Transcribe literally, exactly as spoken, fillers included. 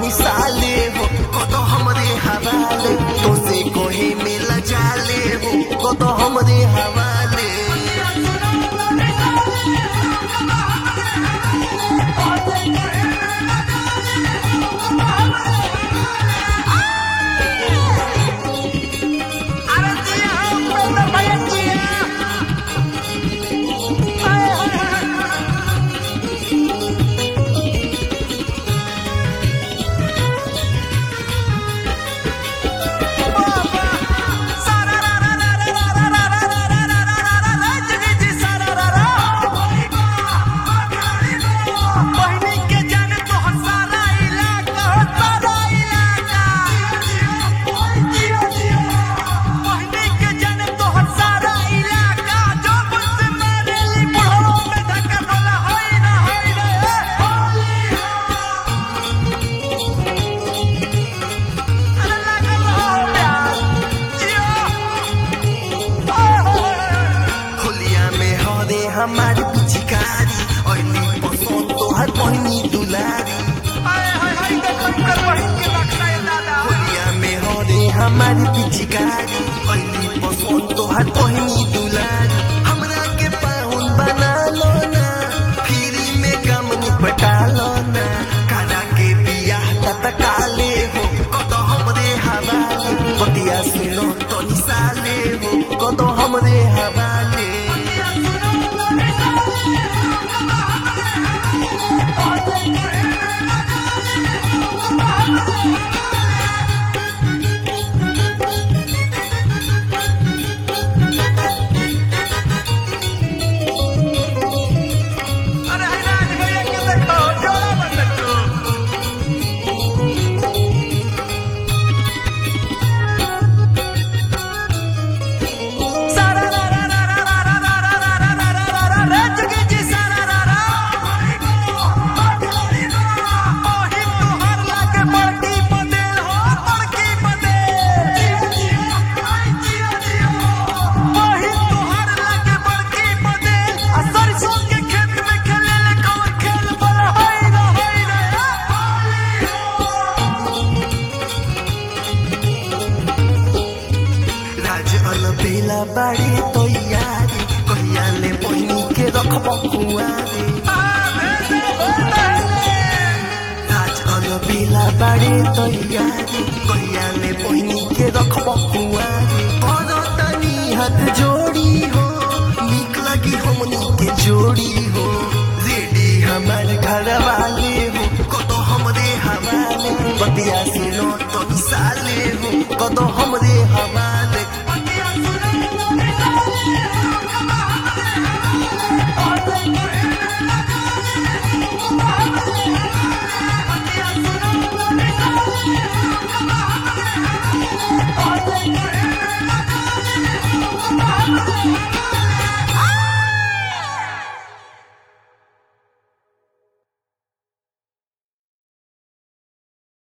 तनी साले हो कतो हमरे हवाले तो से कोहे मिल जाले हो कतो हमरे हवाले हमारी पिचकारी ओइली पसंद तो हर बहनी दुलारी होलिया में हो रे हमारी पिचकारी ओइली पसंद तो हर बहनी दुलारी हमरा के पाहुन बना लो ना फ्री में कम निपटा लो ना काला के बियाह तकाले हो कतो हमरे हवाले बतिया सुनो तो निसाले हो कतो हमरे हवाले बेला बाड़ी तो यारी कहिया ले बहनी के रखब कुआरी राज अल बेला बाड़ी तो यारी कहिया ले बहनी के रखब कुआरी करो तनी हाथ जोड़ी हो निक लगी हमनी के जोड़ी हो रेडी हमारे घर वाले हो कतो हमरे हवाले बतिया सुनो तो साले हो कतो हमरे हवाले